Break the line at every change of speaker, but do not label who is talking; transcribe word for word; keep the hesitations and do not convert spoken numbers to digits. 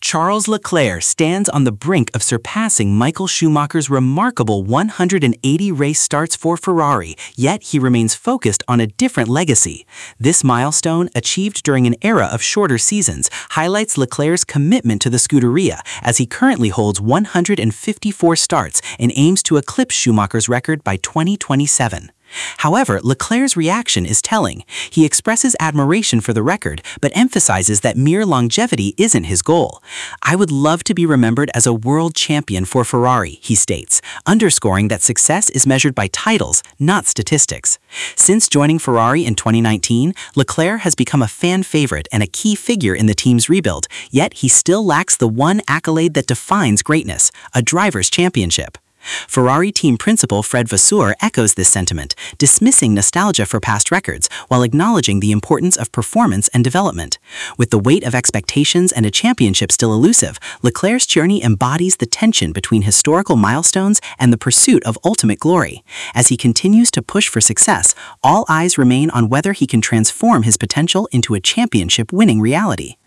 Charles Leclerc stands on the brink of surpassing Michael Schumacher's remarkable one hundred eighty race starts for Ferrari, yet he remains focused on a different legacy. This milestone, achieved during an era of shorter seasons, highlights Leclerc's commitment to the Scuderia, as he currently holds one hundred fifty-four starts and aims to eclipse Schumacher's record by twenty twenty-seven. However, Leclerc's reaction is telling. He expresses admiration for the record, but emphasizes that mere longevity isn't his goal. "I would love to be remembered as a world champion for Ferrari," he states, underscoring that success is measured by titles, not statistics. Since joining Ferrari in twenty nineteen, Leclerc has become a fan favorite and a key figure in the team's rebuild, yet he still lacks the one accolade that defines greatness, a driver's championship. Ferrari team principal Fred Vasseur echoes this sentiment, dismissing nostalgia for past records while acknowledging the importance of performance and development. With the weight of expectations and a championship still elusive, Leclerc's journey embodies the tension between historical milestones and the pursuit of ultimate glory. As he continues to push for success, all eyes remain on whether he can transform his potential into a championship-winning reality.